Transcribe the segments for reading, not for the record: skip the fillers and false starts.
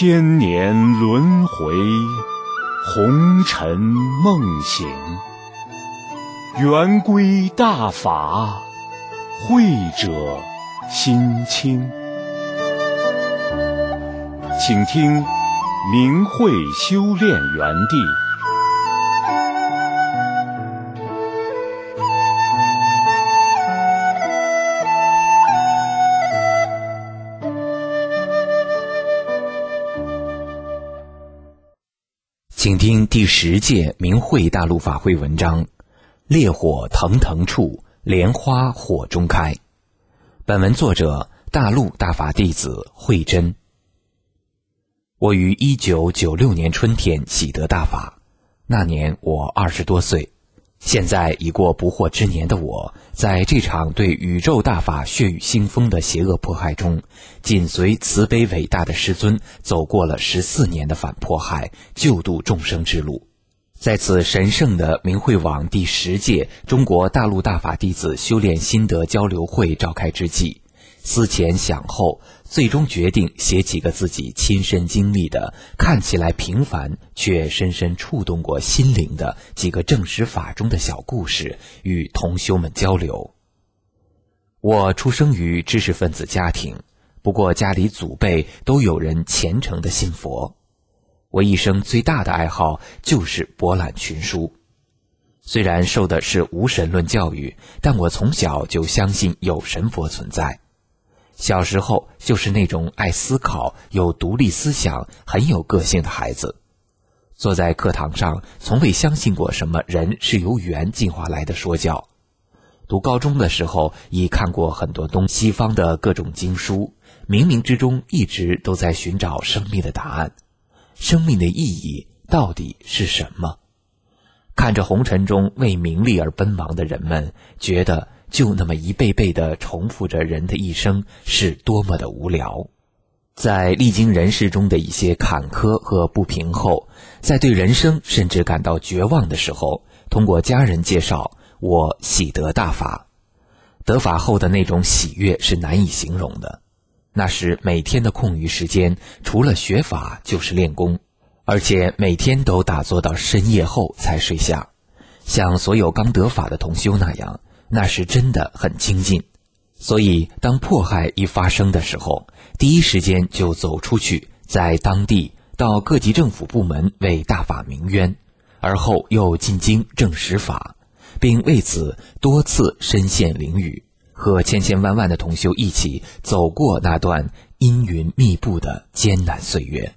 千年轮回，红尘梦醒。圆规大法，慧者心清。请听明慧修炼园地。 请听第10届明慧大陆法会文章：烈火腾腾处，莲花火中开。本文作者大陆大法弟子慧真。我于1996年春天喜得大法，那年我20多岁。现在已过不惑之年的我，在这场对宇宙大法血雨腥风的邪恶迫害中，紧随慈悲伟大的师尊走过了14年的反迫害救度众生之路。在此神圣的明慧网第10届中国大陆大法弟子修炼心得交流会召开之际，思前想后，最终决定写几个自己亲身经历的，看起来平凡却深深触动过心灵的几个正实法中的小故事，与同修们交流。我出生于知识分子家庭，不过家里祖辈都有人虔诚的信佛。我一生最大的爱好就是博览群书。虽然受的是无神论教育，但我从小就相信有神佛存在。小时候就是那种爱思考、有独立思想、很有个性的孩子。坐在课堂上，从未相信过什么人是由猿进化来的说教。读高中的时候，已看过很多东西方的各种经书，冥冥之中一直都在寻找生命的答案。生命的意义到底是什么？看着红尘中为名利而奔忙的人们，觉得就那么一辈辈地重复着人的一生是多么的无聊。在历经人世中的一些坎坷和不平后，在对人生甚至感到绝望的时候，通过家人介绍，我喜得大法。得法后的那种喜悦是难以形容的。那时每天的空余时间，除了学法就是练功，而且每天都打坐到深夜后才睡下。像所有刚得法的同修那样，那是真的很精进。所以当迫害一发生的时候，第一时间就走出去，在当地到各级政府部门为大法鸣冤，而后又进京证实法，并为此多次身陷囹圄，和千千万万的同修一起走过那段阴云密布的艰难岁月。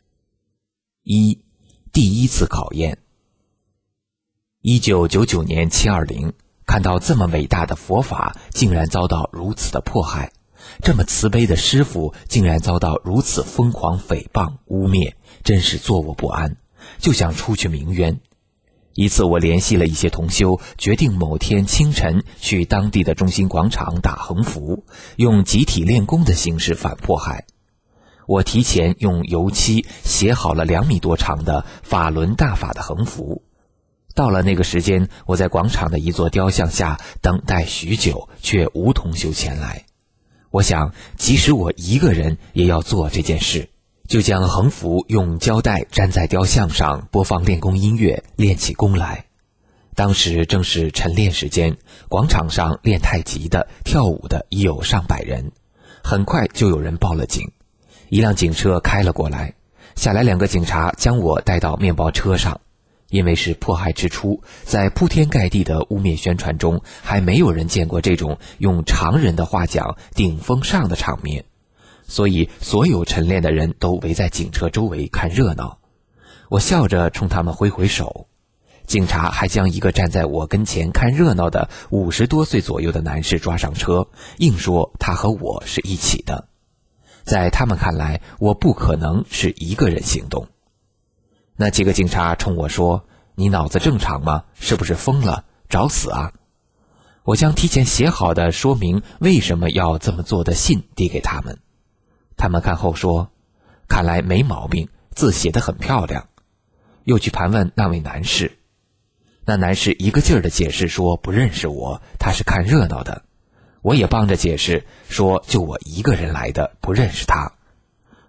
第一次考验。1999年720，看到这么伟大的佛法竟然遭到如此的迫害，这么慈悲的师父竟然遭到如此疯狂诽谤污蔑，真是坐卧不安，就想出去鸣冤。一次我联系了一些同修，决定某天清晨去当地的中心广场打横幅，用集体练功的形式反迫害。我提前用油漆写好了2米多长的法轮大法的横幅。到了那个时间，我在广场的一座雕像下等待许久，却无同修前来。我想即使我一个人也要做这件事，就将横幅用胶带粘在雕像上，播放练功音乐，练起功来。当时正是晨练时间，广场上练太极的、跳舞的已有上百人。很快就有人报了警，一辆警车开了过来，下来2个警察将我带到面包车上。因为是迫害之初，在铺天盖地的污蔑宣传中，还没有人见过这种用常人的话讲顶风上的场面，所以所有晨练的人都围在警车周围看热闹。我笑着冲他们挥挥手，警察还将一个站在我跟前看热闹的50多岁左右的男士抓上车，硬说他和我是一起的。在他们看来，我不可能是一个人行动。那几个警察冲我说：“你脑子正常吗？是不是疯了？找死啊！”我将提前写好的说明为什么要这么做的信递给他们。他们看后说：“看来没毛病，字写得很漂亮。”又去盘问那位男士。那男士一个劲儿地解释说不认识我，他是看热闹的。我也帮着解释说就我一个人来的，不认识他。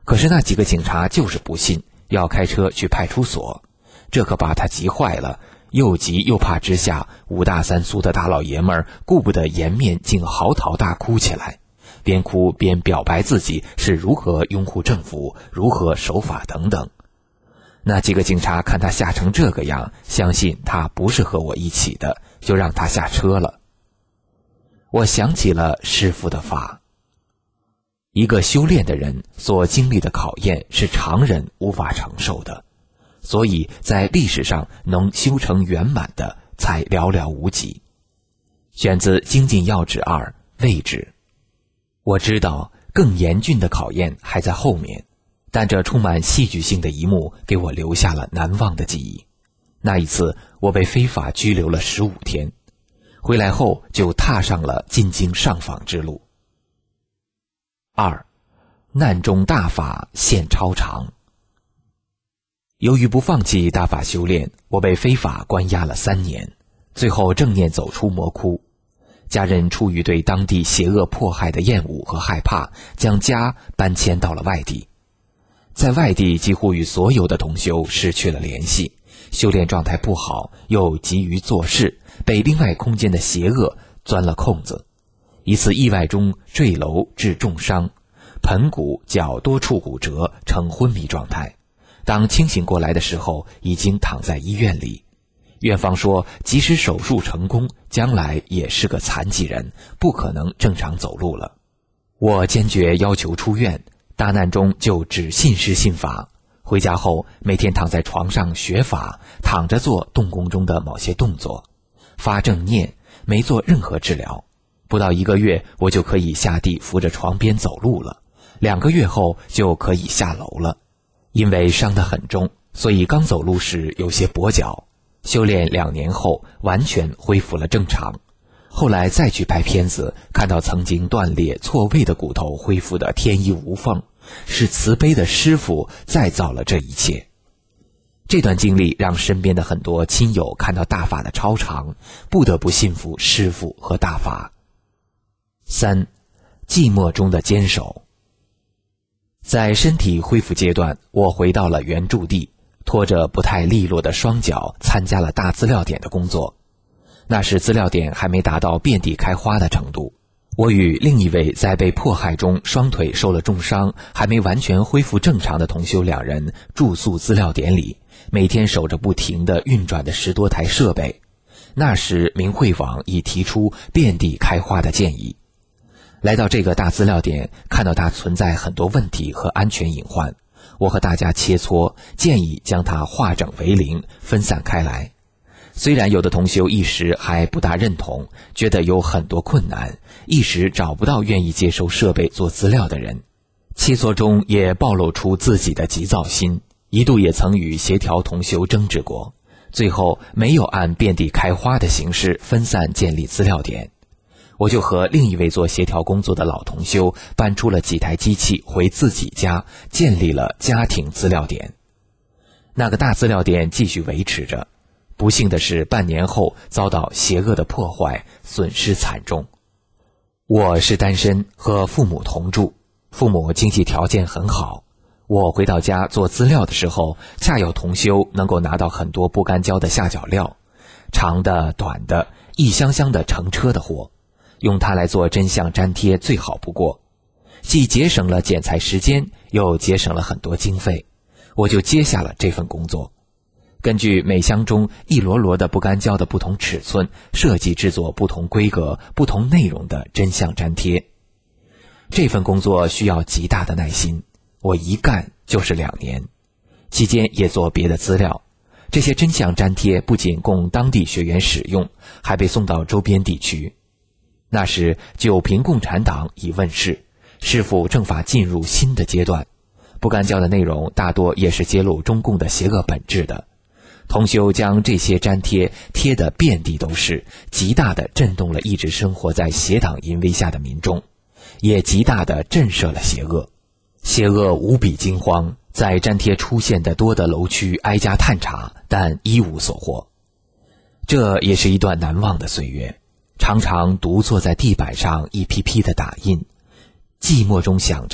可是那几个警察就是不信，要开车去派出所，这可把他急坏了。又急又怕之下，5大3粗的大老爷们儿顾不得颜面，竟嚎啕大哭起来，边哭边表白自己是如何拥护政府，如何守法等等。那几个警察看他吓成这个样，相信他不是和我一起的，就让他下车了。我想起了师父的法。一个修炼的人所经历的考验是常人无法承受的，所以在历史上能修成圆满的才寥寥无几。选自《精进要旨2》位置。我知道更严峻的考验还在后面，但这充满戏剧性的一幕给我留下了难忘的记忆。那一次我被非法拘留了15天，回来后就踏上了进京上访之路。2. 难中大法现超常。由于不放弃大法修炼，我被非法关押了3年，最后正念走出魔窟。家人出于对当地邪恶迫害的厌恶和害怕，将家搬迁到了外地。在外地几乎与所有的同修失去了联系，修炼状态不好，又急于做事，被另外空间的邪恶钻了空子。一次意外中坠楼致重伤，盆骨脚多处骨折，呈昏迷状态。当清醒过来的时候，已经躺在医院里。院方说，即使手术成功，将来也是个残疾人，不可能正常走路了。我坚决要求出院，大难中就只信师信法。回家后，每天躺在床上学法，躺着做动功中的某些动作，发正念，没做任何治疗。不到1个月，我就可以下地扶着床边走路了，2个月后就可以下楼了。因为伤得很重，所以刚走路时有些跛脚。修炼2年后，完全恢复了正常。后来再去拍片子，看到曾经断裂错位的骨头恢复得天衣无缝，是慈悲的师父再造了这一切。这段经历让身边的很多亲友看到大法的超常，不得不信服师父和大法。3. 寂寞中的坚守。在身体恢复阶段，我回到了原驻地，拖着不太利落的双脚参加了大资料点的工作。那时资料点还没达到遍地开花的程度。我与另一位在被迫害中双腿受了重伤，还没完全恢复正常的同修2人住宿资料点里，每天守着不停地运转的10多台设备。那时明慧网已提出遍地开花的建议。来到这个大资料点，看到它存在很多问题和安全隐患，我和大家切磋，建议将它化整为零，分散开来。虽然有的同修一时还不大认同，觉得有很多困难，一时找不到愿意接收设备做资料的人。切磋中也暴露出自己的急躁心，一度也曾与协调同修争执过，最后没有按遍地开花的形式分散建立资料点。我就和另一位做协调工作的老同修搬出了几台机器回自己家，建立了家庭资料点。那个大资料点继续维持着，不幸的是半年后遭到邪恶的破坏，损失惨重。我是单身，和父母同住，父母经济条件很好。我回到家做资料的时候，恰有同修能够拿到很多不干胶的下脚料，长的短的，一箱箱的成车的货，用它来做真相粘贴最好不过，既节省了剪裁时间，又节省了很多经费。我就接下了这份工作，根据每箱中一摞摞的不干胶的不同尺寸，设计制作不同规格、不同内容的真相粘贴。这份工作需要极大的耐心，我一干就是2年，期间也做别的资料。这些真相粘贴不仅供当地学员使用，还被送到周边地区。那时九平共产党已问世，师父正法进入新的阶段，不干胶的内容大多也是揭露中共的邪恶本质的。同修将这些粘贴贴得遍地都是，极大地震动了一直生活在邪党淫威下的民众，也极大地震慑了邪恶。邪恶无比惊慌，在粘贴出现的多的楼区挨家探查，但一无所获。这也是一段难忘的岁月，常常独坐在地板上一批批的打印，寂寞中想着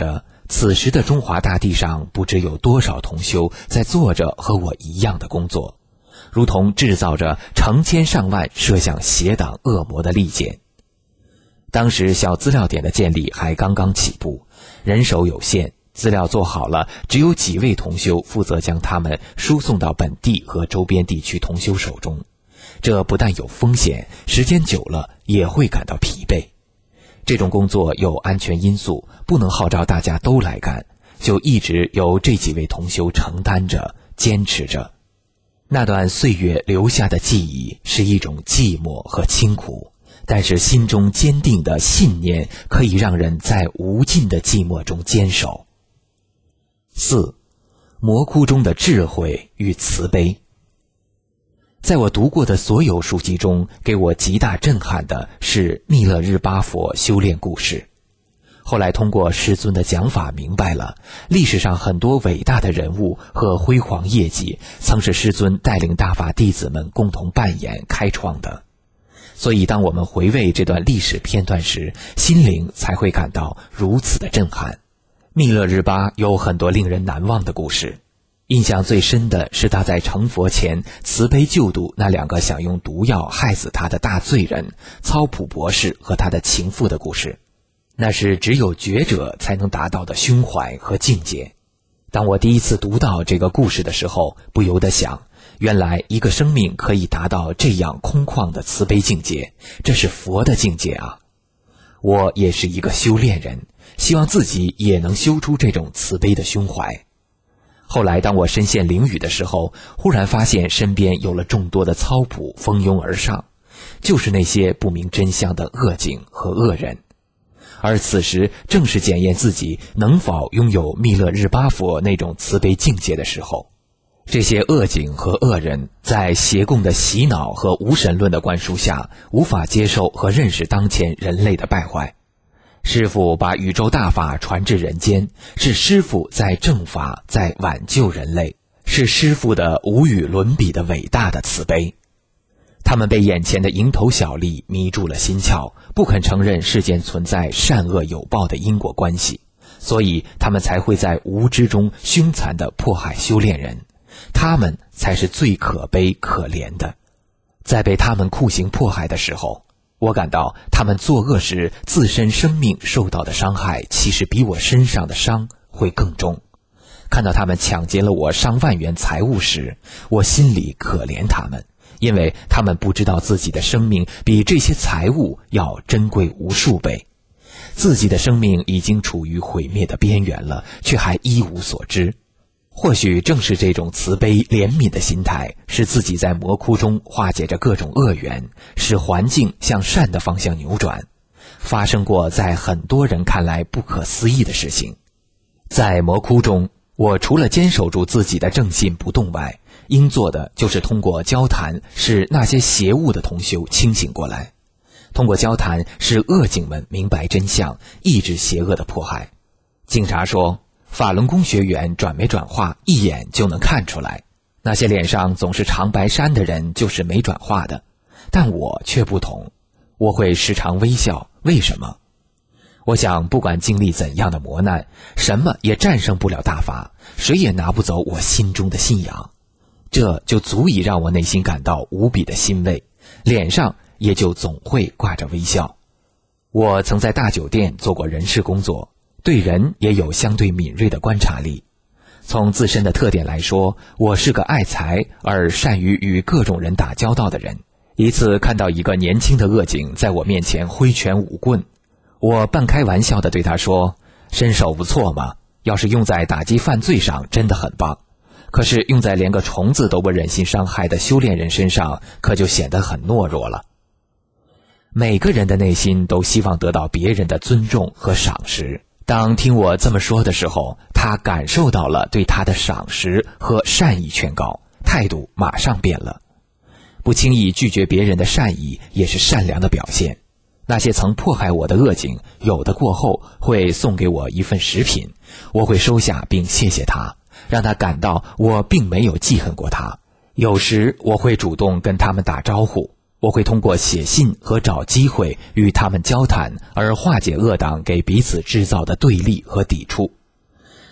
此时的中华大地上不知有多少同修在做着和我一样的工作，如同制造着成千上万射向邪党恶魔的利剑。当时小资料点的建立还刚刚起步，人手有限，资料做好了，只有几位同修负责将它们输送到本地和周边地区同修手中。这不但有风险，时间久了也会感到疲惫。这种工作有安全因素，不能号召大家都来干，就一直由这几位同修承担着，坚持着。那段岁月留下的记忆是一种寂寞和清苦，但是心中坚定的信念可以让人在无尽的寂寞中坚守。4. 魔窟中的智慧与慈悲。在我读过的所有书籍中，给我极大震撼的是密勒日巴佛修炼故事。后来通过师尊的讲法明白了，历史上很多伟大的人物和辉煌业绩，曾是师尊带领大法弟子们共同扮演开创的。所以当我们回味这段历史片段时，心灵才会感到如此的震撼。密勒日巴有很多令人难忘的故事，印象最深的是他在成佛前慈悲救度那2个想用毒药害死他的大罪人操普博士和他的情妇的故事。那是只有觉者才能达到的胸怀和境界。当我第一次读到这个故事的时候，不由得想，原来一个生命可以达到这样空旷的慈悲境界，这是佛的境界啊！我也是一个修炼人，希望自己也能修出这种慈悲的胸怀。后来当我身陷囹圄的时候，忽然发现身边有了众多的操普蜂拥而上，就是那些不明真相的恶警和恶人。而此时正是检验自己能否拥有密勒日巴佛那种慈悲境界的时候。这些恶警和恶人在邪共的洗脑和无神论的灌输下，无法接受和认识当前人类的败坏。师父把宇宙大法传至人间，是师父在正法，在挽救人类，是师父的无与伦比的伟大的慈悲。他们被眼前的蝇头小利迷住了心窍，不肯承认世间存在善恶有报的因果关系，所以他们才会在无知中凶残地迫害修炼人。他们才是最可悲可怜的。在被他们酷刑迫害的时候，我感到他们作恶时自身生命受到的伤害，其实比我身上的伤会更重。看到他们抢劫了我上万元财物时，我心里可怜他们，因为他们不知道自己的生命比这些财物要珍贵无数倍，自己的生命已经处于毁灭的边缘了，却还一无所知。或许正是这种慈悲怜悯的心态，使自己在魔窟中化解着各种恶缘，使环境向善的方向扭转。发生过在很多人看来不可思议的事情。在魔窟中，我除了坚守住自己的正信不动外，应做的就是通过交谈使那些邪物的同修清醒过来，通过交谈使恶警们明白真相，抑制邪恶的迫害。警察说，法轮功学员转没转化一眼就能看出来，那些脸上总是长白衫的人就是没转化的，但我却不同，我会时常微笑。为什么？我想不管经历怎样的磨难，什么也战胜不了大法，谁也拿不走我心中的信仰，这就足以让我内心感到无比的欣慰，脸上也就总会挂着微笑。我曾在大酒店做过人事工作，对人也有相对敏锐的观察力。从自身的特点来说，我是个爱财而善于与各种人打交道的人。一次看到一个年轻的恶警在我面前挥拳舞棍，我半开玩笑地对他说，身手不错嘛，要是用在打击犯罪上真的很棒，可是用在连个虫子都不忍心伤害的修炼人身上，可就显得很懦弱了。每个人的内心都希望得到别人的尊重和赏识，当听我这么说的时候，他感受到了对他的赏识和善意劝告，态度马上变了。不轻易拒绝别人的善意也是善良的表现。那些曾迫害我的恶警，有的过后会送给我一份食品，我会收下并谢谢他，让他感到我并没有记恨过他。有时我会主动跟他们打招呼，我会通过写信和找机会与他们交谈，而化解恶党给彼此制造的对立和抵触。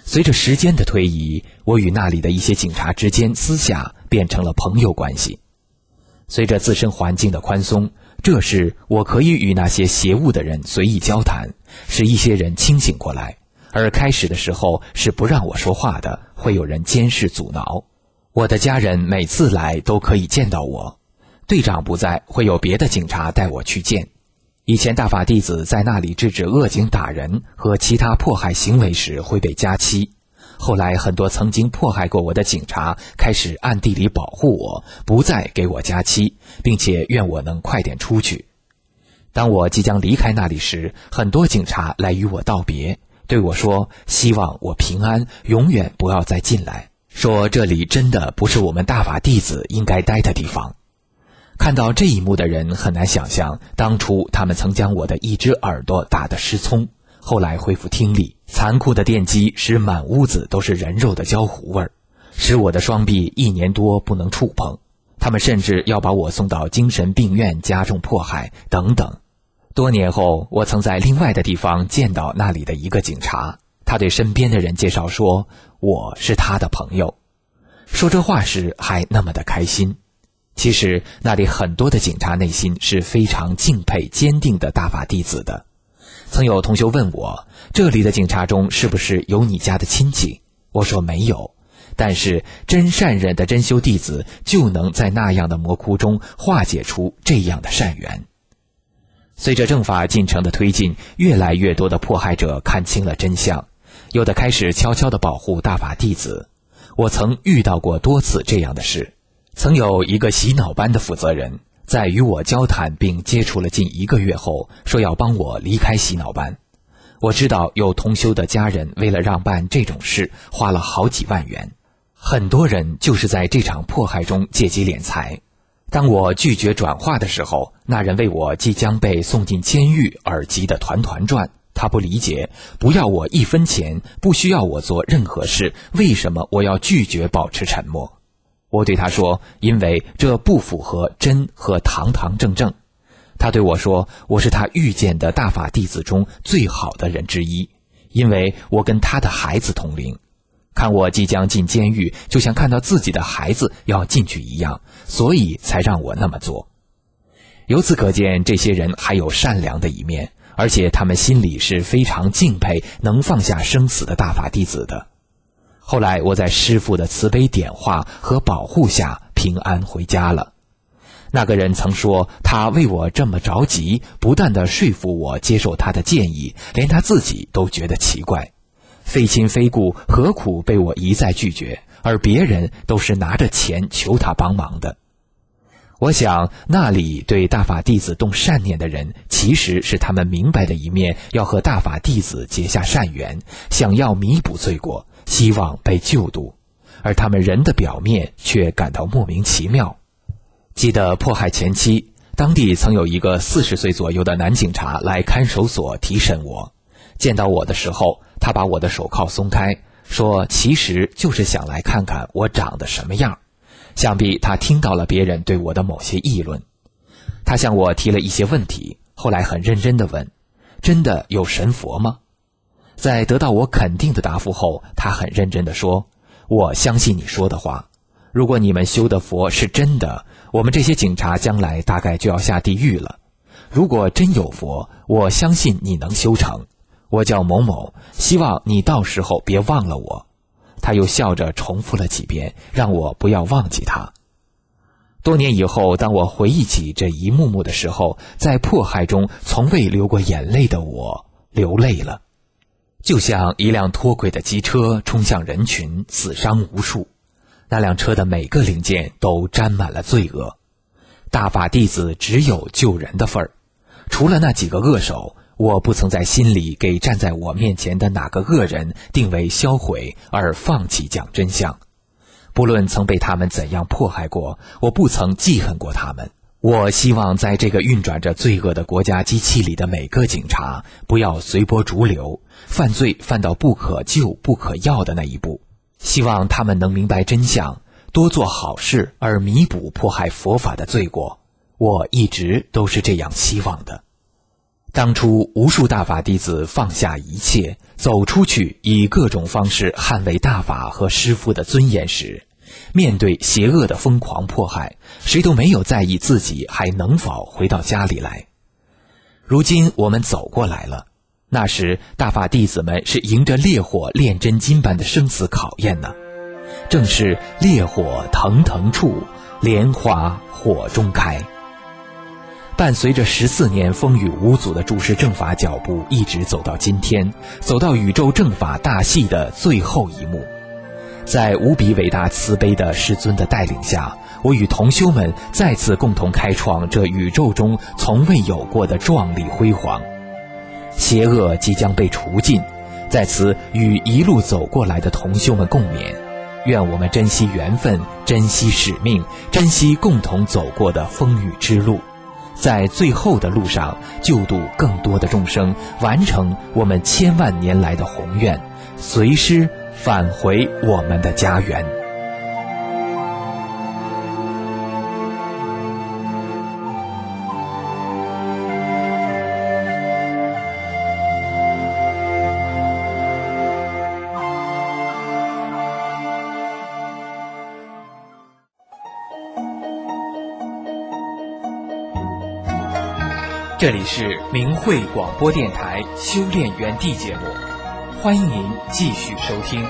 随着时间的推移，我与那里的一些警察之间私下变成了朋友关系。随着自身环境的宽松，这时我可以与那些邪恶的人随意交谈，使一些人清醒过来，而开始的时候是不让我说话的，会有人监视阻挠。我的家人每次来都可以见到我，队长不在，会有别的警察带我去见。以前大法弟子在那里制止恶警打人和其他迫害行为时会被加期，后来很多曾经迫害过我的警察开始暗地里保护我，不再给我加期，并且愿我能快点出去。当我即将离开那里时，很多警察来与我道别，对我说希望我平安，永远不要再进来，说这里真的不是我们大法弟子应该待的地方。看到这一幕的人很难想象，当初他们曾将我的一只耳朵打得失聪，后来恢复听力，残酷的电击使满屋子都是人肉的焦糊味儿，使我的双臂1年多不能触碰。他们甚至要把我送到精神病院加重迫害等等。多年后，我曾在另外的地方见到那里的一个警察，他对身边的人介绍说我是他的朋友，说这话时还那么的开心。其实那里很多的警察内心是非常敬佩坚定的大法弟子的。曾有同学问我，这里的警察中是不是有你家的亲戚？我说没有，但是真善忍的真修弟子就能在那样的魔窟中化解出这样的善缘。随着正法进程的推进，越来越多的迫害者看清了真相，有的开始悄悄地保护大法弟子。我曾遇到过多次这样的事。曾有一个洗脑班的负责人，在与我交谈并接触了近1个月后，说要帮我离开洗脑班。我知道有同修的家人为了让办这种事，花了好几万元。很多人就是在这场迫害中借机敛财。当我拒绝转化的时候，那人为我即将被送进监狱而急得团团转。他不理解，不要我1分钱，不需要我做任何事，为什么我要拒绝保持沉默？我对他说，因为这不符合真和堂堂正正。他对我说，我是他遇见的大法弟子中最好的人之一，因为我跟他的孩子同龄。看我即将进监狱，就像看到自己的孩子要进去一样，所以才让我那么做。由此可见，这些人还有善良的一面，而且他们心里是非常敬佩能放下生死的大法弟子的。后来我在师父的慈悲点化和保护下平安回家了。那个人曾说，他为我这么着急，不断地说服我接受他的建议，连他自己都觉得奇怪。非亲非故，何苦被我一再拒绝，而别人都是拿着钱求他帮忙的。我想那里对大法弟子动善念的人，其实是他们明白的一面，要和大法弟子结下善缘，想要弥补罪过，希望被救度，而他们人的表面却感到莫名其妙。记得迫害前期，当地曾有一个40岁左右的男警察来看守所提审我。见到我的时候，他把我的手铐松开，说其实就是想来看看我长得什么样。想必他听到了别人对我的某些议论。他向我提了一些问题，后来很认真地问，真的有神佛吗？在得到我肯定的答复后，他很认真地说，我相信你说的话，如果你们修的佛是真的，我们这些警察将来大概就要下地狱了。如果真有佛，我相信你能修成。我叫某某，希望你到时候别忘了我。他又笑着重复了几遍，让我不要忘记他。多年以后，当我回忆起这一幕幕的时候，在迫害中从未流过眼泪的我流泪了。就像一辆脱轨的机车冲向人群，死伤无数，那辆车的每个零件都沾满了罪恶。大法弟子只有救人的份儿，除了那几个恶手，我不曾在心里给站在我面前的哪个恶人定为销毁而放弃讲真相。不论曾被他们怎样迫害过，我不曾记恨过他们。我希望在这个运转着罪恶的国家机器里的每个警察，不要随波逐流，犯罪犯到不可救不可药的那一步。希望他们能明白真相，多做好事而弥补迫害佛法的罪过。我一直都是这样希望的。 当初无数大法弟子放下一切，走出去，以各种方式捍卫大法和师父的尊严时，面对邪恶的疯狂迫害，谁都没有在意自己还能否回到家里来。如今我们走过来了，那时大法弟子们是迎着烈火炼真金般的生死考验呢。正是烈火腾腾处，莲花火中开。伴随着14年风雨无阻的注释正法脚步，一直走到今天，走到宇宙正法大戏的最后一幕。在无比伟大慈悲的师尊的带领下，我与同修们再次共同开创这宇宙中从未有过的壮丽辉煌。邪恶即将被除尽，在此与一路走过来的同修们共勉，愿我们珍惜缘分，珍惜使命，珍惜共同走过的风雨之路，在最后的路上救度更多的众生，完成我们千万年来的宏愿，随师返回我们的家园。这里是明慧广播电台修炼园地节目，欢迎您继续收听。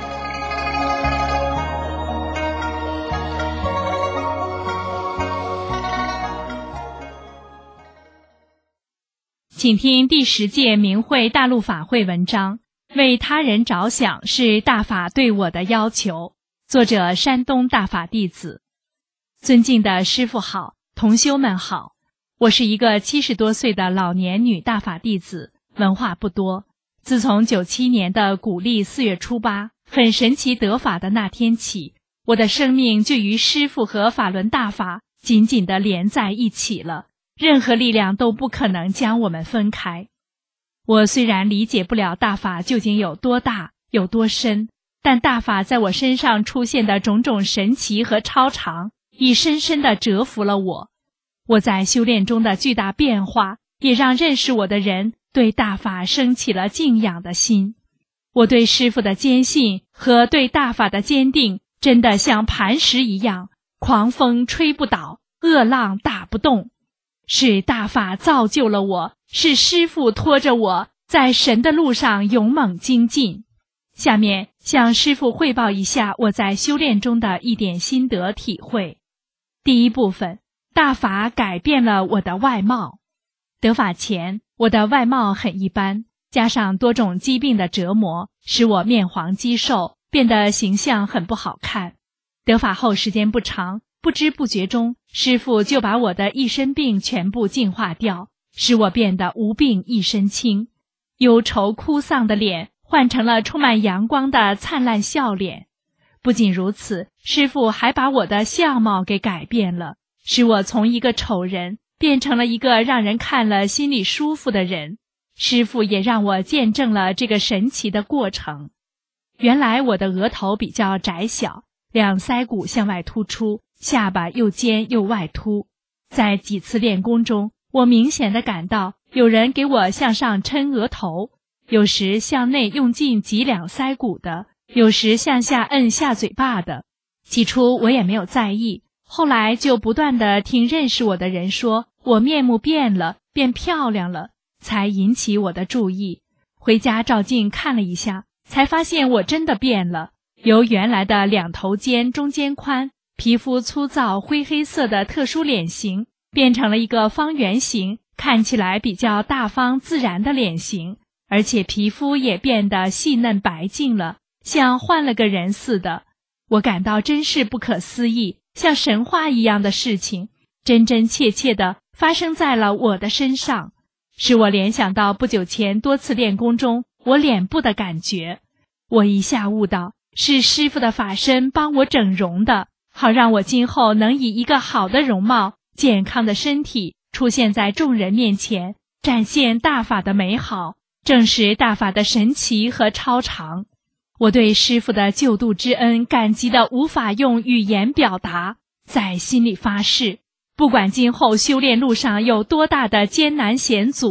请听第10届明慧大陆法会文章，为他人着想是大法对我的要求。作者山东大法弟子。尊敬的师父好，同修们好。我是一个70多岁的老年女大法弟子，文化不多。自从97年的古历4月初8，很神奇得法的那天起，我的生命就与师父和法轮大法紧紧地连在一起了，任何力量都不可能将我们分开。我虽然理解不了大法究竟有多大，有多深，但大法在我身上出现的种种神奇和超常，已深深地折服了我。我在修炼中的巨大变化，也让认识我的人对大法升起了敬仰的心。我对师父的坚信和对大法的坚定，真的像磐石一样，狂风吹不倒，恶浪打不动。是大法造就了我，是师父拖着我在神的路上勇猛精进。下面向师父汇报一下我在修炼中的一点心得体会。第一部分，大法改变了我的外貌。得法前，我的外貌很一般，加上多种疾病的折磨，使我面黄肌瘦，变得形象很不好看。得法后时间不长，不知不觉中，师父就把我的一身病全部净化掉，使我变得无病一身轻。忧愁哭丧的脸换成了充满阳光的灿烂笑脸。不仅如此，师父还把我的相貌给改变了，使我从一个丑人变成了一个让人看了心里舒服的人。师父也让我见证了这个神奇的过程。原来我的额头比较窄小，两腮骨向外突出，下巴又尖又外凸。在几次练功中，我明显地感到有人给我向上抻额头，有时向内用劲挤两腮骨的，有时向下摁下嘴巴的。起初我也没有在意，后来就不断地听认识我的人说我面目变了，变漂亮了，才引起我的注意。回家照镜看了一下，才发现我真的变了，由原来的两头尖中间宽，皮肤粗糙灰黑色的特殊脸型，变成了一个方圆形，看起来比较大方自然的脸型，而且皮肤也变得细嫩白净了，像换了个人似的。我感到真是不可思议，像神话一样的事情，真真切切地发生在了我的身上，使我联想到不久前多次练功中我脸部的感觉。我一下悟到，是师父的法身帮我整容的，好让我今后能以一个好的容貌、健康的身体出现在众人面前，展现大法的美好，证实大法的神奇和超常。我对师父的救度之恩感激得无法用语言表达，在心里发誓，不管今后修炼路上有多大的艰难险阻，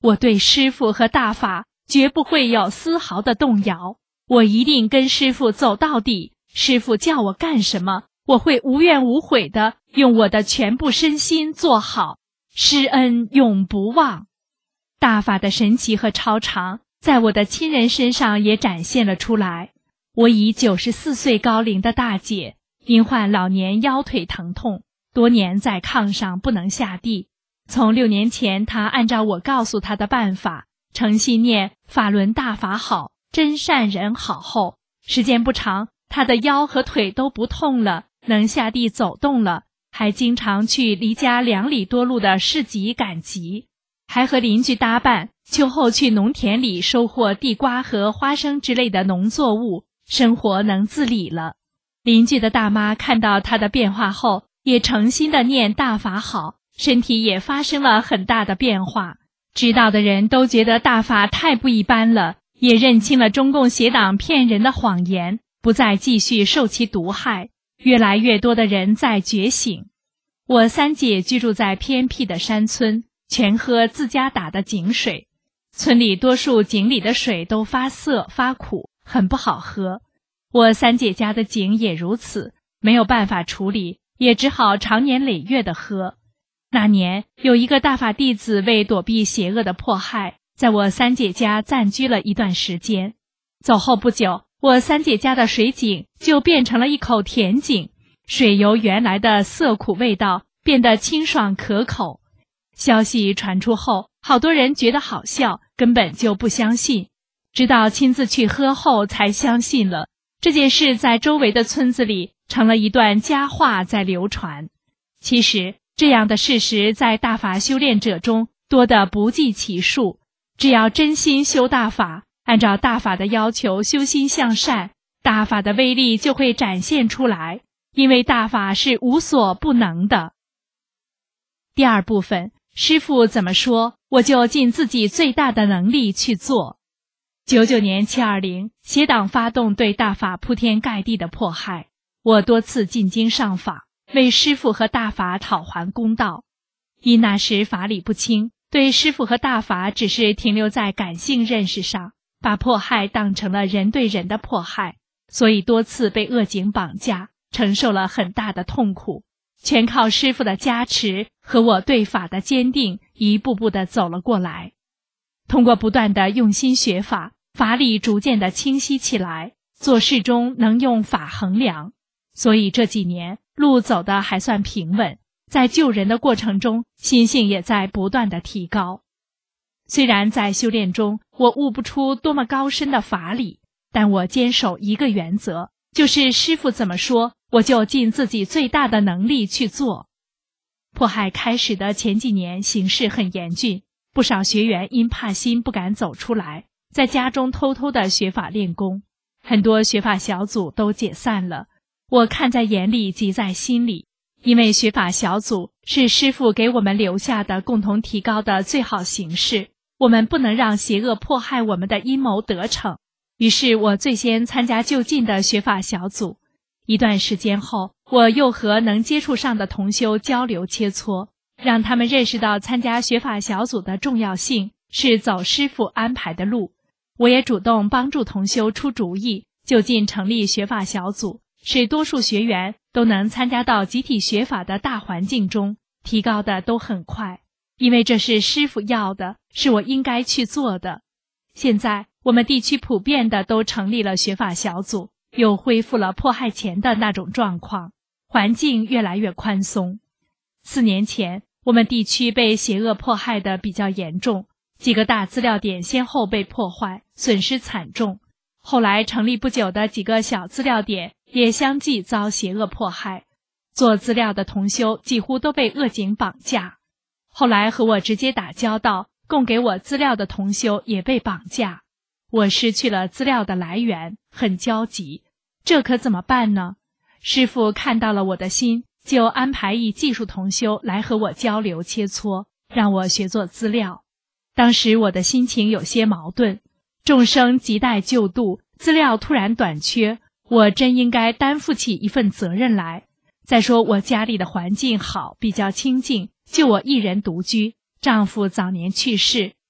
我对师父和大法绝不会有丝毫的动摇，我一定跟师父走到底，师父叫我干什么，我会无怨无悔地用我的全部身心做好，师恩永不忘。大法的神奇和超常，在我的亲人身上也展现了出来。我已94岁高龄的大姐，因患老年腰腿疼痛，多年在炕上不能下地。从6年前，她按照我告诉她的办法，诚心念法轮大法好，真善人好后，时间不长，她的腰和腿都不痛了，能下地走动了，还经常去离家2里多路的市集赶集，还和邻居搭伴，秋后去农田里收获地瓜和花生之类的农作物，生活能自理了。邻居的大妈看到她的变化后，也诚心的念大法好，身体也发生了很大的变化。知道的人都觉得大法太不一般了，也认清了中共邪党骗人的谎言，不再继续受其毒害。越来越多的人在觉醒。我三姐居住在偏僻的山村，全喝自家打的井水。村里多数井里的水都发涩发苦，很不好喝。我三姐家的井也如此，没有办法处理，也只好长年累月的喝。那年有一个大法弟子为躲避邪恶的迫害，在我三姐家暂居了一段时间。走后不久，我三姐家的水井就变成了一口甜井，水由原来的涩苦味道变得清爽可口。消息传出后，好多人觉得好笑，根本就不相信，直到亲自去喝后才相信了。这件事在周围的村子里成了一段佳话在流传。其实这样的事实在大法修炼者中多得不计其数，只要真心修大法，按照大法的要求修心向善，大法的威力就会展现出来，因为大法是无所不能的。第二部分，师父怎么说，我就尽自己最大的能力去做。99年720，邪党发动对大法铺天盖地的迫害，我多次进京上法，为师父和大法讨还公道。因那时法理不清，对师父和大法只是停留在感性认识上，把迫害当成了人对人的迫害，所以多次被恶警绑架，承受了很大的痛苦。全靠师父的加持和我对法的坚定，一步步地走了过来。通过不断的用心学法，法理逐渐的清晰起来，做事中能用法衡量，所以这几年路走得还算平稳，在救人的过程中，心性也在不断的提高。虽然在修炼中我悟不出多么高深的法理，但我坚守一个原则，就是师父怎么说，我就尽自己最大的能力去做。迫害开始的前几年形势很严峻，不少学员因怕心不敢走出来，在家中偷偷的学法练功，很多学法小组都解散了。我看在眼里，急在心里，因为学法小组是师父给我们留下的共同提高的最好形式，我们不能让邪恶迫害我们的阴谋得逞。于是我最先参加就近的学法小组，一段时间后，我又和能接触上的同修交流切磋，让他们认识到参加学法小组的重要性，是走师父安排的路。我也主动帮助同修出主意，就近成立学法小组，使多数学员都能参加到集体学法的大环境中，提高的都很快。因为这是师父要的，是我应该去做的。现在我们地区普遍的都成立了学法小组，又恢复了迫害前的那种状况，环境越来越宽松。4年前，我们地区被邪恶迫害的比较严重，几个大资料点先后被破坏，损失惨重。后来成立不久的几个小资料点也相继遭邪恶迫害，做资料的同修几乎都被恶警绑架。后来和我直接打交道，供给我资料的同修也被绑架，我失去了资料的来源，很焦急，这可怎么办呢？师父看到了我的心，就安排一技术同修来和我交流切磋，让我学做资料。当时我的心情有些矛盾，众生亟待救度，资料突然短缺，我真应该担负起一份责任来。再说我家里的环境好，比较清静，就我一人独居，丈夫早年去世，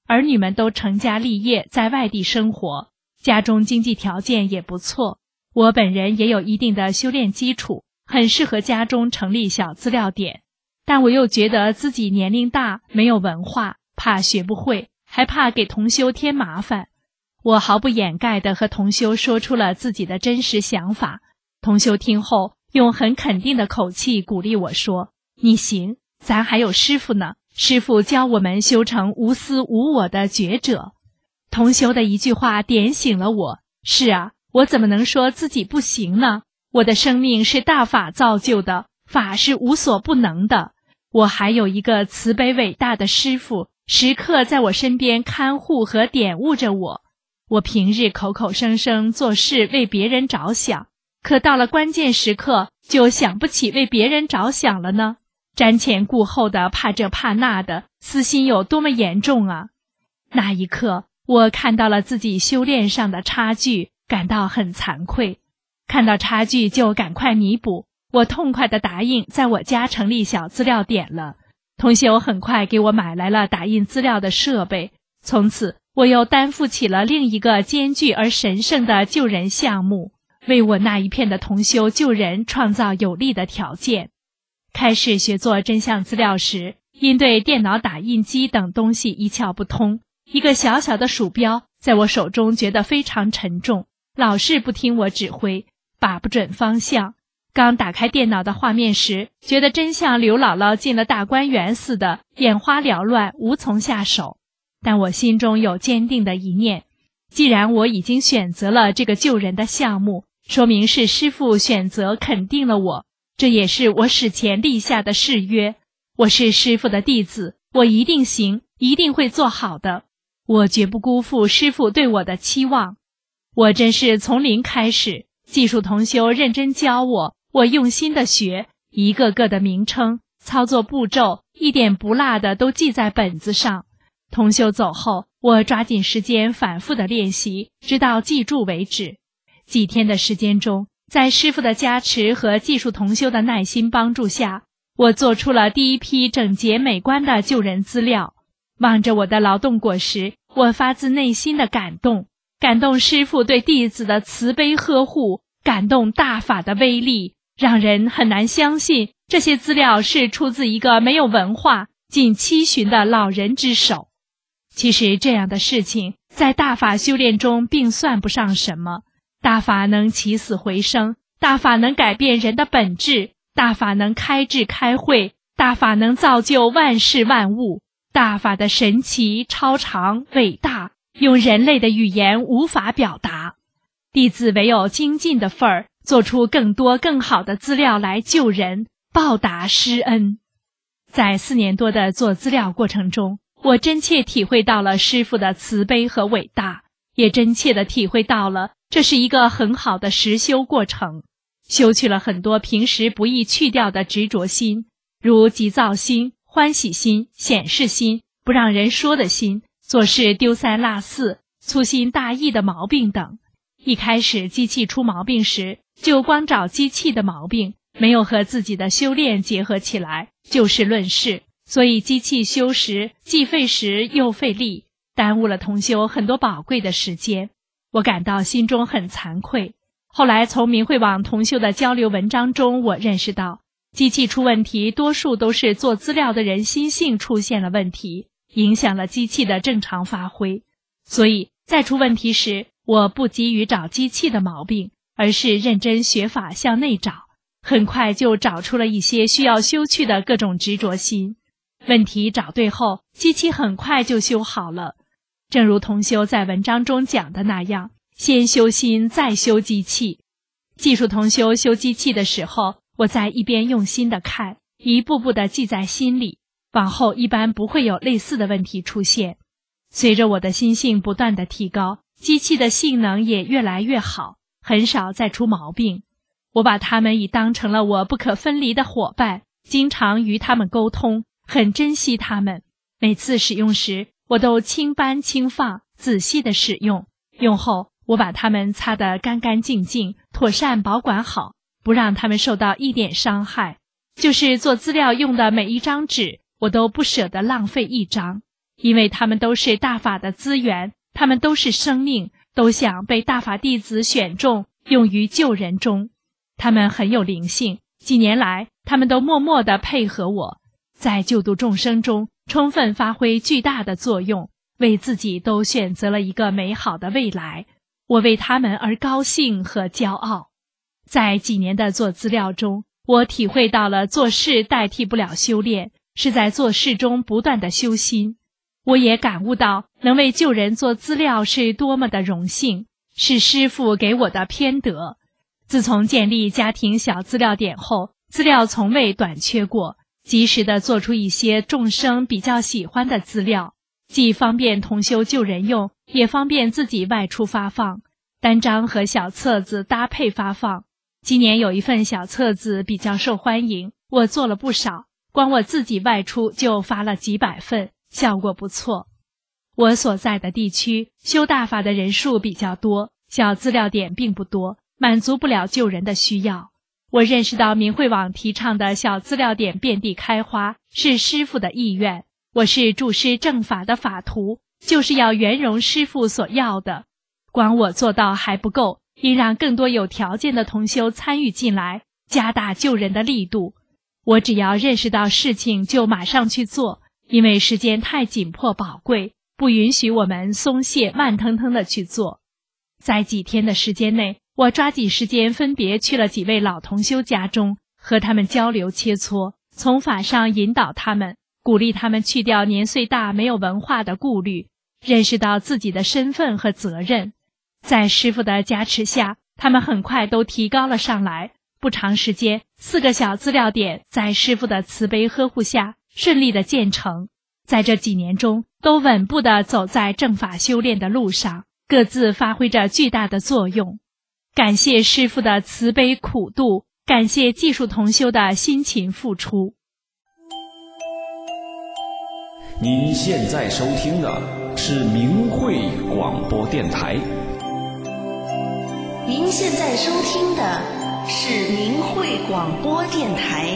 儿女们都成家立业，在外地生活，家中经济条件也不错。我本人也有一定的修炼基础，很适合家中成立小资料点。但我又觉得自己年龄大，没有文化，怕学不会，还怕给同修添麻烦。我毫不掩盖地和同修说出了自己的真实想法。同修听后，用很肯定的口气鼓励我说：“你行，咱还有师父呢，师父教我们修成无私无我的觉者。”同修的一句话点醒了我。是啊，我怎么能说自己不行呢？我的生命是大法造就的，法是无所不能的。我还有一个慈悲伟大的师父，时刻在我身边看护和点悟着我。我平日口口声声做事为别人着想，可到了关键时刻就想不起为别人着想了呢。瞻前顾后的，怕这怕那的，私心有多么严重啊！那一刻，我看到了自己修炼上的差距，感到很惭愧。看到差距就赶快弥补。我痛快地答应在我家成立小资料点了。同修很快给我买来了打印资料的设备，从此我又担负起了另一个艰巨而神圣的救人项目，为我那一片的同修救人创造有利的条件。开始学做真相资料时，因对电脑打印机等东西一窍不通，一个小小的鼠标在我手中觉得非常沉重，老是不听我指挥，把不准方向。刚打开电脑的画面时，觉得真像刘姥姥进了大观园似的，眼花缭乱，无从下手。但我心中有坚定的一念，既然我已经选择了这个救人的项目，说明是师父选择肯定了我，这也是我史前立下的誓约。我是师父的弟子，我一定行，一定会做好的。我绝不辜负师父对我的期望。我真是从零开始，技术同修认真教我，我用心的学，一个个的名称、操作步骤，一点不落的都记在本子上。同修走后，我抓紧时间反复的练习，直到记住为止。几天的时间中，在师父的加持和技术同修的耐心帮助下，我做出了第一批整洁美观的救人资料。望着我的劳动果实，我发自内心的感动，感动师父对弟子的慈悲呵护，感动大法的威力，让人很难相信这些资料是出自一个没有文化、仅7旬的老人之手。其实这样的事情在大法修炼中并算不上什么，大法能起死回生，大法能改变人的本质，大法能开智开慧，大法能造就万事万物，大法的神奇、超常、伟大，用人类的语言无法表达。弟子唯有精进的份儿，做出更多更好的资料来救人，报答师恩。在4年多的做资料过程中，我真切体会到了师父的慈悲和伟大，也真切地体会到了这是一个很好的实修过程，修去了很多平时不易去掉的执着心，如急躁心、欢喜心、显示心、不让人说的心、做事丢三落四、粗心大意的毛病等。一开始机器出毛病时，就光找机器的毛病，没有和自己的修炼结合起来，就事论事，所以机器修时既费时又费力，耽误了同修很多宝贵的时间。我感到心中很惭愧。后来从明慧网同修的交流文章中，我认识到机器出问题多数都是做资料的人心性出现了问题，影响了机器的正常发挥。所以在出问题时，我不急于找机器的毛病，而是认真学法向内找，很快就找出了一些需要修去的各种执着心。问题找对后，机器很快就修好了。正如同修在文章中讲的那样，先修心再修机器。技术同修修机器的时候，我在一边用心的看，一步步的记在心里，往后一般不会有类似的问题出现。随着我的心性不断的提高，机器的性能也越来越好，很少再出毛病。我把它们已当成了我不可分离的伙伴，经常与它们沟通，很珍惜它们。每次使用时，我都轻搬轻放，仔细的使用。用后，我把它们擦得干干净净，妥善保管好，不让它们受到一点伤害。就是做资料用的每一张纸，我都不舍得浪费一张。 因为他们都是大法的资源，他们都是生命，都想被大法弟子选中，用于救人中。他们很有灵性，几年来他们都默默地配合我，在救度众生中充分发挥巨大的作用，为自己都选择了一个美好的未来。我为他们而高兴和骄傲。在几年的做资料中，我体会到了做事代替不了修炼，是在做事中不断的修心。我也感悟到能为救人做资料是多么的荣幸，是师父给我的偏德。自从建立家庭小资料点后，资料从未短缺过，及时地做出一些众生比较喜欢的资料，既方便同修救人用，也方便自己外出发放。单张和小册子搭配发放。今年有一份小册子比较受欢迎，我做了不少，光我自己外出就发了几百份，效果不错。我所在的地区修大法的人数比较多，小资料点并不多，满足不了救人的需要。我认识到明慧网提倡的小资料点遍地开花是师父的意愿，我是注师正法的法徒，就是要圆融师父所要的。光我做到还不够，应让更多有条件的同修参与进来，加大救人的力度。我只要认识到事情就马上去做，因为时间太紧迫宝贵，不允许我们松懈慢腾腾的去做。在几天的时间内，我抓紧时间分别去了几位老同修家中，和他们交流切磋，从法上引导他们，鼓励他们去掉年岁大没有文化的顾虑，认识到自己的身份和责任。在师父的加持下，他们很快都提高了上来。不长时间，4个小资料点在师父的慈悲呵护下顺利的建成，在这几年中都稳步地走在正法修炼的路上，各自发挥着巨大的作用。感谢师父的慈悲苦度，感谢技术同修的辛勤付出。 您现在收听的是明慧广播电台。 您现在收听的是明慧广播电台。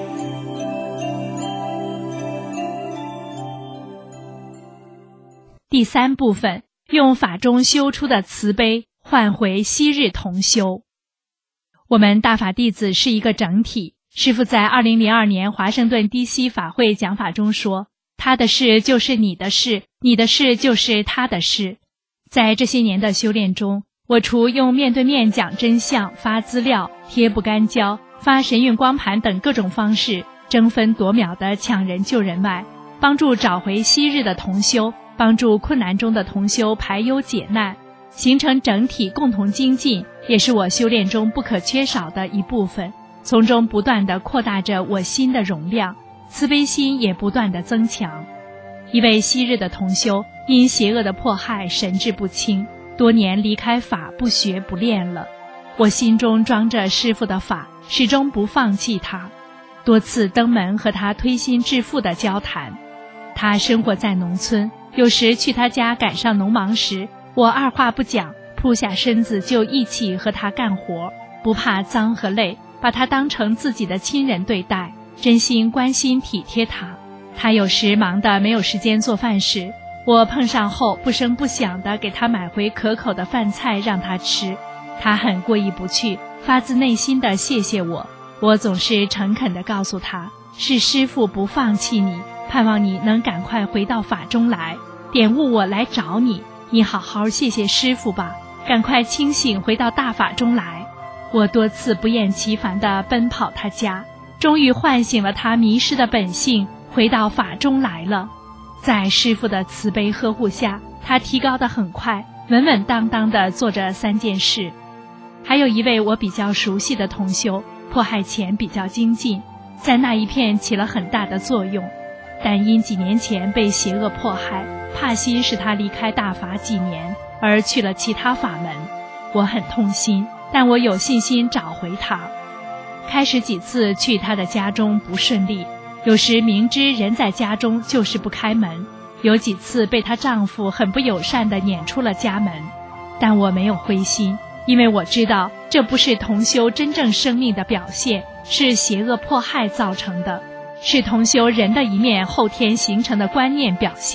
第3部分，用法中修出的慈悲换回昔日同修。我们大法弟子是一个整体，师父在2002年华盛顿 DC 法会讲法中说，他的事就是你的事，你的事就是他的事。在这些年的修炼中，我除用面对面讲真相、发资料、贴不干胶、发神韵光盘等各种方式争分夺秒地抢人救人外，帮助找回昔日的同修，帮助困难中的同修排忧解难，形成整体共同精进，也是我修炼中不可缺少的一部分，从中不断地扩大着我心的容量，慈悲心也不断地增强。一位昔日的同修因邪恶的迫害神志不清，多年离开法不学不练了，我心中装着师父的法，始终不放弃他，多次登门和他推心置腹的交谈。他生活在农村，有时去他家赶上农忙时，我二话不讲，扑下身子就一起和他干活，不怕脏和累，把他当成自己的亲人对待，真心关心体贴他。他有时忙得没有时间做饭时，我碰上后不声不响地给他买回可口的饭菜让他吃，他很过意不去，发自内心地谢谢我。我总是诚恳地告诉他，是师父不放弃你，盼望你能赶快回到法中来，点悟我来找你，你好好谢谢师父吧，赶快清醒回到大法中来。我多次不厌其烦地奔跑他家，终于唤醒了他迷失的本性，回到法中来了。在师父的慈悲呵护下，他提高得很快，稳稳当当地做着3件事。还有一位我比较熟悉的同修，迫害前比较精进，在那一片起了很大的作用，但因几年前被邪恶迫害，怕心使他离开大法几年，而去了其他法门。我很痛心，但我有信心找回他。开始几次去他的家中不顺利，有时明知人在家中就是不开门，有几次被她丈夫很不友善地撵出了家门，但我没有灰心，因为我知道这不是同修真正生命的表现，是邪恶迫害造成的，是同修人的一面后天形成的观念表现。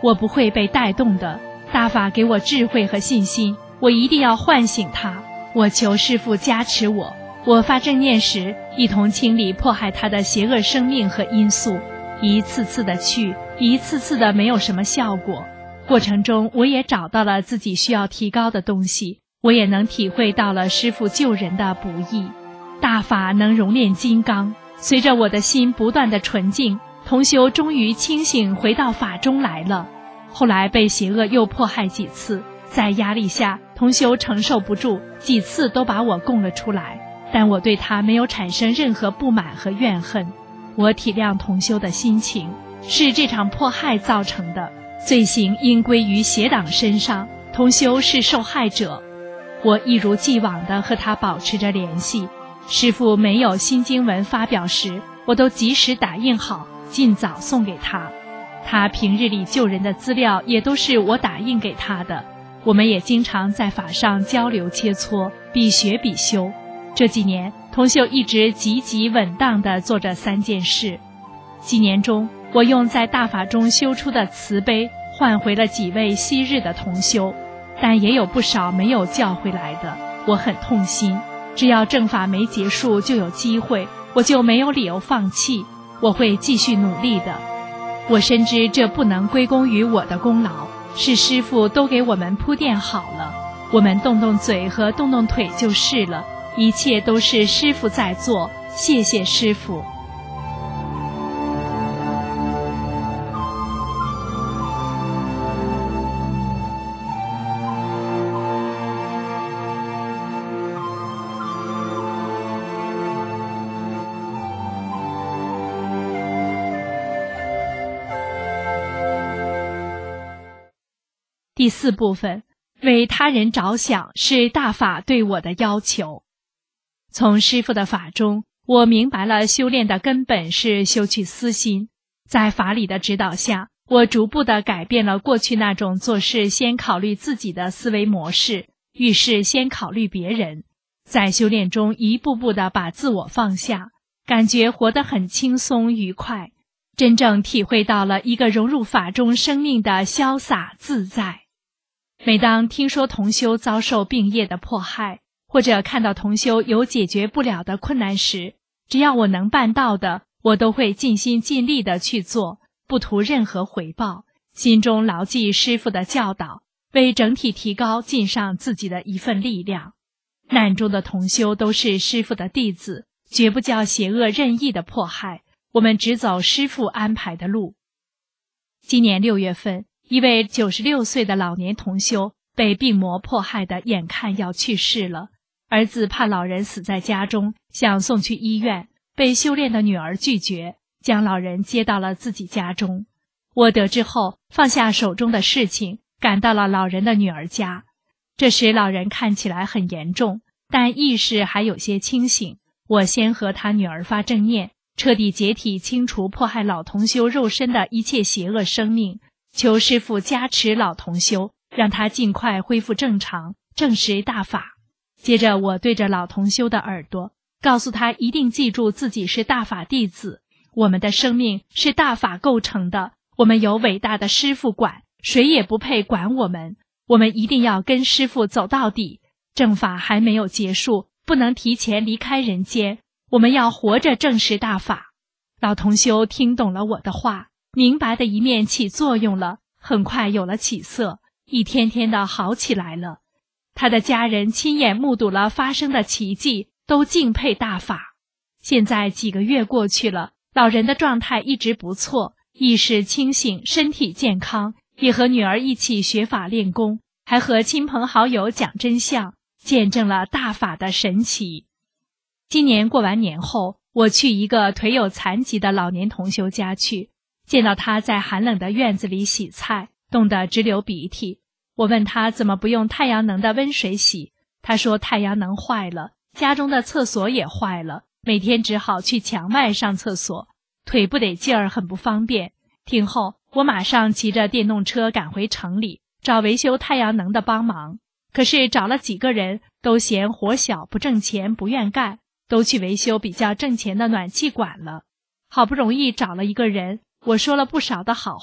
我不会被带动的。大法给我智慧和信心，我一定要唤醒它。我求师父加持我。我发正念时，一同清理迫害他的邪恶生命和因素，一次次的去，一次次的没有什么效果。过程中，我也找到了自己需要提高的东西，我也能体会到了师父救人的不易。大法能熔炼金刚，随着我的心不断的纯净，同修终于清醒回到法中来了。后来被邪恶又迫害几次，在压力下，同修承受不住，几次都把我供了出来，但我对他没有产生任何不满和怨恨。我体谅同修的心情，是这场迫害造成的，罪行应归于邪党身上，同修是受害者。我一如既往地和他保持着联系，师父没有新经文发表时，我都及时打印好，尽早送给他。他平日里救人的资料也都是我打印给他的，我们也经常在法上交流切磋，比学比修。这几年，同修一直积极稳当地做着3件事。几年中，我用在大法中修出的慈悲，换回了几位昔日的同修，但也有不少没有叫回来的，我很痛心。只要正法没结束就有机会，我就没有理由放弃，我会继续努力的。我深知这不能归功于我的功劳，是师父都给我们铺垫好了，我们动动嘴和动动腿就是了，一切都是师父在做，谢谢师父。第4部分，为他人着想是大法对我的要求。从师父的法中，我明白了修炼的根本是修去私心。在法理的指导下，我逐步地改变了过去那种做事先考虑自己的思维模式，遇事先考虑别人。在修炼中一步步地把自我放下，感觉活得很轻松愉快，真正体会到了一个融入法中生命的潇洒自在。每当听说同修遭受病业的迫害，或者看到同修有解决不了的困难时，只要我能办到的，我都会尽心尽力地去做，不图任何回报，心中牢记师父的教导，为整体提高尽上自己的一份力量。难中的同修都是师父的弟子，绝不叫邪恶任意的迫害，我们只走师父安排的路。今年6月份，一位96岁的老年同修被病魔迫害的眼看要去世了，儿子怕老人死在家中，想送去医院，被修炼的女儿拒绝，将老人接到了自己家中。我得知后，放下手中的事情，赶到了老人的女儿家。这时老人看起来很严重，但意识还有些清醒。我先和他女儿发正念，彻底解体清除迫害老同修肉身的一切邪恶生命，求师父加持老同修，让他尽快恢复正常，证实大法。接着我对着老同修的耳朵，告诉他一定记住自己是大法弟子，我们的生命是大法构成的，我们有伟大的师父管，谁也不配管我们，我们一定要跟师父走到底。正法还没有结束，不能提前离开人间，我们要活着证实大法。老同修听懂了我的话，明白的一面起作用了，很快有了起色，一天天的好起来了。他的家人亲眼目睹了发生的奇迹，都敬佩大法。现在几个月过去了，老人的状态一直不错，意识清醒，身体健康，也和女儿一起学法练功，还和亲朋好友讲真相，见证了大法的神奇。今年过完年后，我去一个腿有残疾的老年同修家去，见到他在寒冷的院子里洗菜，冻得直流鼻涕。我问他怎么不用太阳能的温水洗，他说太阳能坏了，家中的厕所也坏了，每天只好去墙外上厕所，腿不得劲儿，很不方便。听后，我马上骑着电动车赶回城里，找维修太阳能的帮忙。可是找了几个人，都嫌活小不挣钱，不愿干，都去维修比较挣钱的暖气管了。好不容易找了一个人，我说了不少的好话，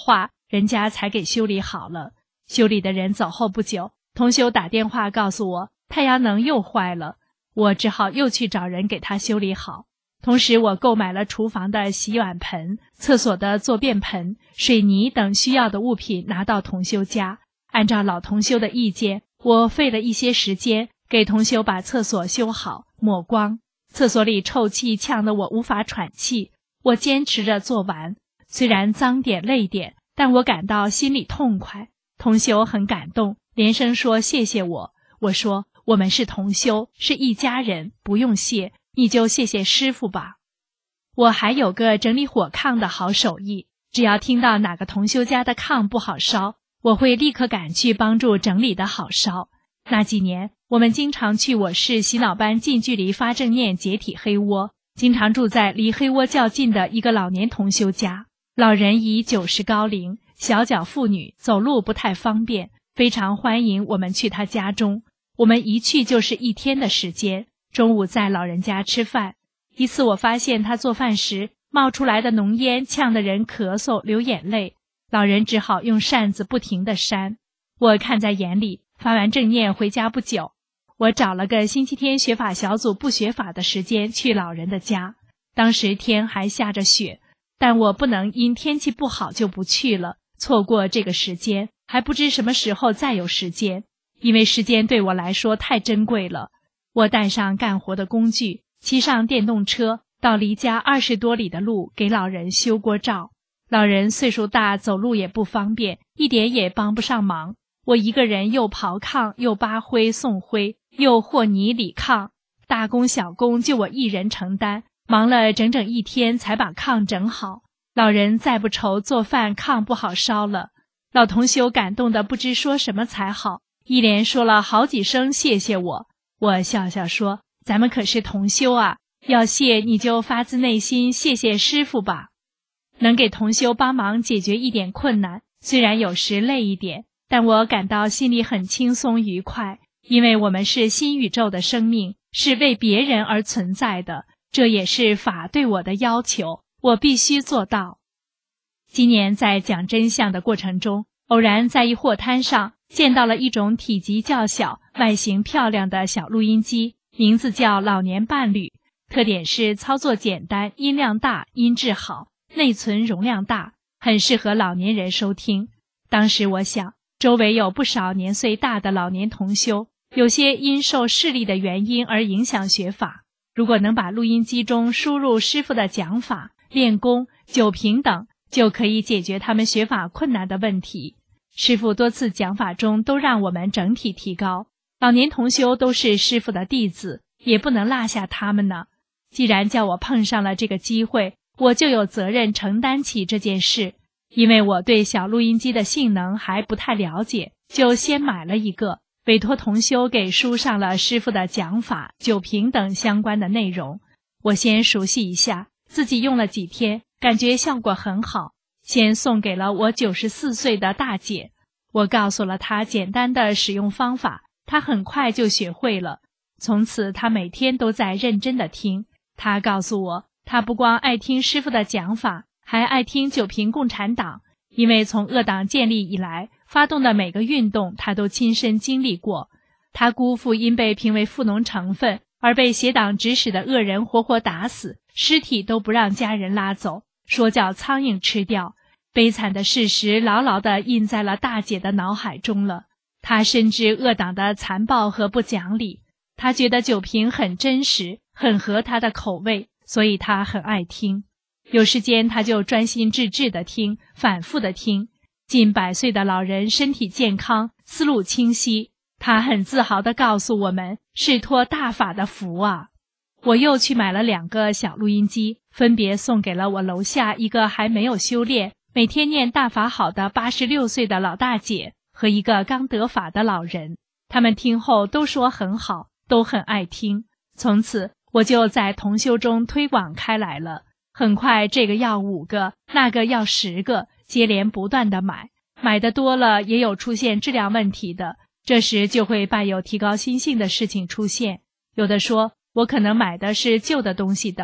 人家才给修理好了。修理的人走后不久，同修打电话告诉我太阳能又坏了，我只好又去找人给他修理好。同时我购买了厨房的洗碗盆、厕所的坐便盆、水泥等需要的物品拿到同修家。按照老同修的意见，我费了一些时间给同修把厕所修好抹光。厕所里臭气呛得我无法喘气，我坚持着做完，虽然脏点累点，但我感到心里痛快。同修很感动，连声说谢谢我。我说我们是同修，是一家人，不用谢，你就谢谢师父吧。我还有个整理火炕的好手艺，只要听到哪个同修家的炕不好烧，我会立刻赶去帮助整理的好烧。那几年我们经常去我市洗脑班近距离发正念解体黑窝，经常住在离黑窝较近的一个老年同修家。老人已90高龄，小脚妇女，走路不太方便，非常欢迎我们去他家中。我们一去就是1天的时间，中午在老人家吃饭。一次我发现他做饭时冒出来的浓烟呛得人咳嗽流眼泪，老人只好用扇子不停地扇。我看在眼里，发完正念回家不久，我找了个星期天学法小组不学法的时间去老人的家。当时天还下着雪，但我不能因天气不好就不去了，错过这个时间，还不知什么时候再有时间，因为时间对我来说太珍贵了。我带上干活的工具，骑上电动车，到离家20多里的路给老人修过灶。老人岁数大，走路也不方便，一点也帮不上忙。我一个人又刨炕，又扒灰送灰，又和泥理炕，大工小工就我一人承担，忙了整整1天才把炕整好。老人再不愁做饭炕不好烧了。老同修感动得不知说什么才好，一连说了好几声谢谢我。我笑笑说，咱们可是同修啊，要谢你就发自内心谢谢师父吧。能给同修帮忙解决一点困难，虽然有时累一点，但我感到心里很轻松愉快，因为我们是新宇宙的生命，是为别人而存在的，这也是法对我的要求，我必须做到。今年在讲真相的过程中，偶然在一货摊上见到了一种体积较小、外形漂亮的小录音机，名字叫老年伴侣，特点是操作简单、音量大、音质好、内存容量大，很适合老年人收听。当时我想，周围有不少年岁大的老年同修，有些因受视力的原因而影响学法，如果能把录音机中输入师父的讲法、练功、酒瓶等，就可以解决他们学法困难的问题。师父多次讲法中都让我们整体提高，老年同修都是师父的弟子，也不能落下他们呢。既然叫我碰上了这个机会，我就有责任承担起这件事。因为我对小录音机的性能还不太了解，就先买了一个，委托同修给输上了师父的讲法、酒瓶等相关的内容。我先熟悉一下，自己用了几天，感觉效果很好，先送给了我94岁的大姐。我告诉了她简单的使用方法，她很快就学会了。从此她每天都在认真的听。她告诉我，她不光爱听师父的讲法，还爱听九平共产党，因为从恶党建立以来发动的每个运动她都亲身经历过。她姑父因被评为富农成分而被邪党指使的恶人活活打死，尸体都不让家人拉走，说叫苍蝇吃掉。悲惨的事实牢牢地印在了大姐的脑海中了。她深知恶党的残暴和不讲理，她觉得九平很真实，很合她的口味，所以她很爱听。有时间她就专心致志地听，反复地听。近100岁的老人身体健康，思路清晰，她很自豪地告诉我们，是托大法的福啊。我又去买了2个小录音机，分别送给了我楼下一个还没有修炼，每天念大法好的86岁的老大姐和一个刚得法的老人。他们听后都说很好，都很爱听。从此我就在同修中推广开来了。很快这个要5个，那个要10个，接连不断的买。买的多了也有出现质量问题的，这时就会伴有提高心性的事情出现。有的说我可能买的是旧的东西等，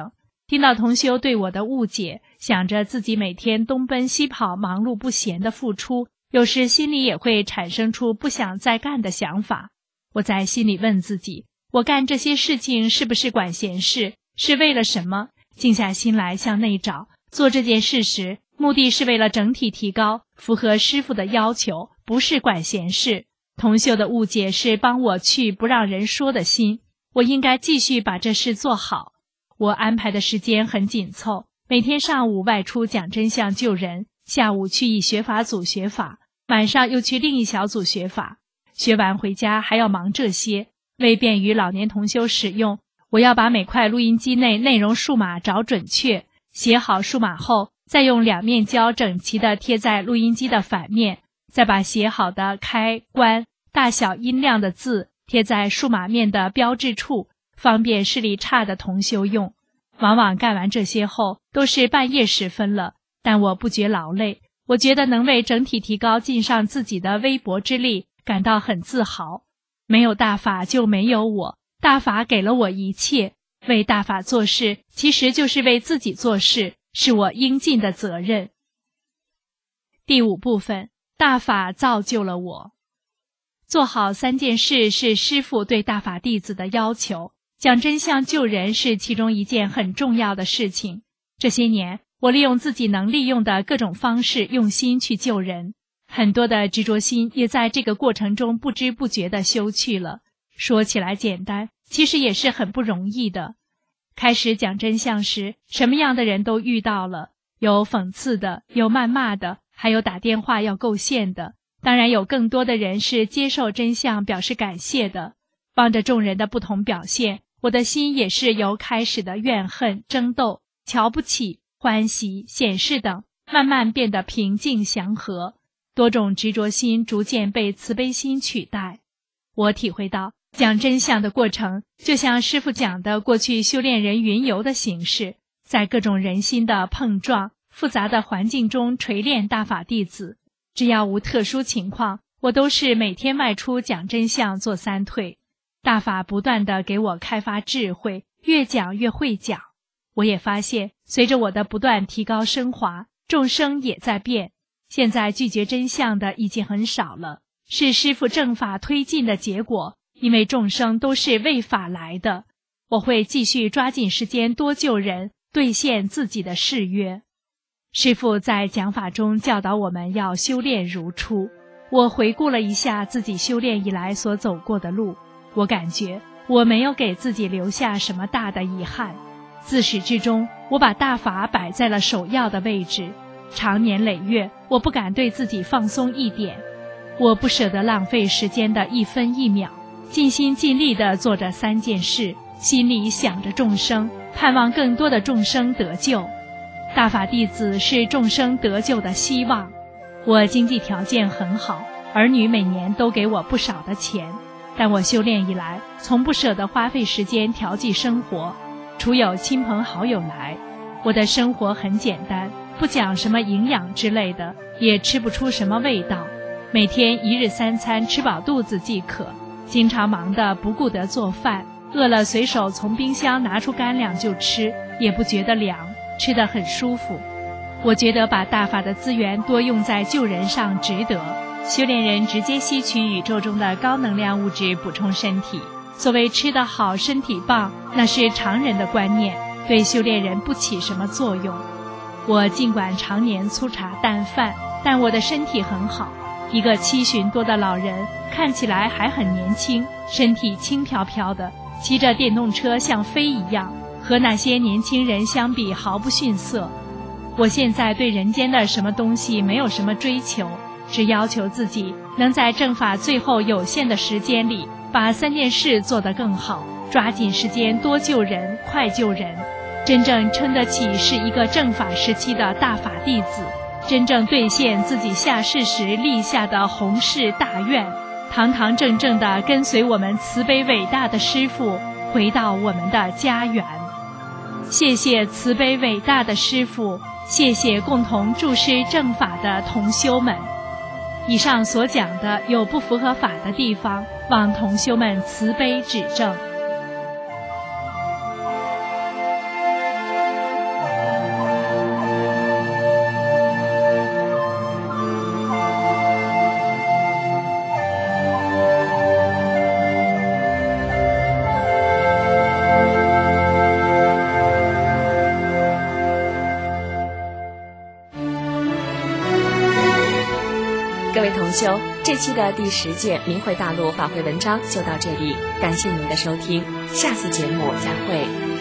听到同修对我的误解，想着自己每天东奔西跑、忙碌不闲的付出，有时心里也会产生出不想再干的想法。我在心里问自己，我干这些事情是不是管闲事？是为了什么？静下心来向内找，做这件事时，目的是为了整体提高，符合师父的要求，不是管闲事。同修的误解是帮我去不让人说的心，我应该继续把这事做好。我安排的时间很紧凑，每天上午外出讲真相救人，下午去一学法组学法，晚上又去另一小组学法。学完回家还要忙这些，为便于老年同修使用，我要把每块录音机内内容数码找准确，写好数码后，再用两面胶整齐地贴在录音机的反面，再把写好的开关、大小音量的字贴在数码面的标志处，方便视力差的同修用。往往干完这些后都是半夜时分了，但我不觉劳累，我觉得能为整体提高尽上自己的微薄之力，感到很自豪。没有大法就没有我，大法给了我一切，为大法做事其实就是为自己做事，是我应尽的责任。第5部分，大法造就了我。做好3件事是师父对大法弟子的要求，讲真相救人是其中一件很重要的事情。这些年，我利用自己能利用的各种方式用心去救人，很多的执着心也在这个过程中不知不觉地休去了。说起来简单，其实也是很不容易的。开始讲真相时，什么样的人都遇到了，有讽刺的，有谩骂的，还有打电话要构陷的，当然有更多的人是接受真相表示感谢的。望着众人的不同表现，我的心也是由开始的怨恨、争斗、瞧不起、欢喜、显示等，慢慢变得平静祥和，多种执着心逐渐被慈悲心取代。我体会到讲真相的过程，就像师父讲的过去修炼人云游的形式，在各种人心的碰撞、复杂的环境中锤炼大法弟子。只要无特殊情况，我都是每天外出讲真相做3退。大法不断地给我开发智慧，越讲越会讲。我也发现，随着我的不断提高升华，众生也在变。现在拒绝真相的已经很少了，是师父正法推进的结果，因为众生都是为法来的。我会继续抓紧时间多救人，兑现自己的誓约。师父在讲法中教导我们要修炼如初。我回顾了一下自己修炼以来所走过的路，我感觉我没有给自己留下什么大的遗憾。自始至终，我把大法摆在了首要的位置。长年累月，我不敢对自己放松一点。我不舍得浪费时间的一分一秒，尽心尽力地做着3件事，心里想着众生，盼望更多的众生得救。大法弟子是众生得救的希望。我经济条件很好，儿女每年都给我不少的钱，但我修炼以来，从不舍得花费时间调剂生活。除有亲朋好友来，我的生活很简单，不讲什么营养之类的，也吃不出什么味道。每天1日3餐吃饱肚子即可，经常忙得不顾得做饭，饿了随手从冰箱拿出干粮就吃，也不觉得凉，吃得很舒服。我觉得把大法的资源多用在救人上值得。修炼人直接吸取宇宙中的高能量物质补充身体，所谓吃得好身体棒，那是常人的观念，对修炼人不起什么作用。我尽管常年粗茶淡饭，但我的身体很好。一个70多的老人，看起来还很年轻，身体轻飘飘的，骑着电动车像飞一样，和那些年轻人相比毫不逊色。我现在对人间的什么东西没有什么追求，只要求自己能在正法最后有限的时间里，把3件事做得更好，抓紧时间多救人，快救人，真正称得起是一个正法时期的大法弟子，真正兑现自己下世时立下的宏誓大愿，堂堂正正地跟随我们慈悲伟大的师父回到我们的家园。谢谢慈悲伟大的师父，谢谢共同注师正法的同修们。以上所讲的有不符合法的地方，望同修们慈悲指正。 各位同修，这期的第10届明慧大陆法会文章就到这里，感谢您的收听，下次节目再会。